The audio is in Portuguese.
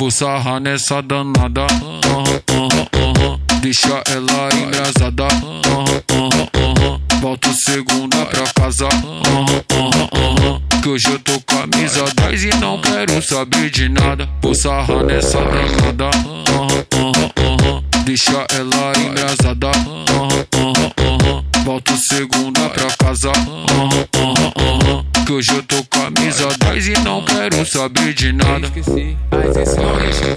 vou sarrar nessa danada. Deixa ela embrasada. Volto segunda pra casa. Que hoje eu tô camisa 10 e não quero saber de nada. Vou sarrar nessa danada. Deixa ela embrasada. Volto segunda pra casa. Que hoje eu tô camisa 10 e não quero saber de nada.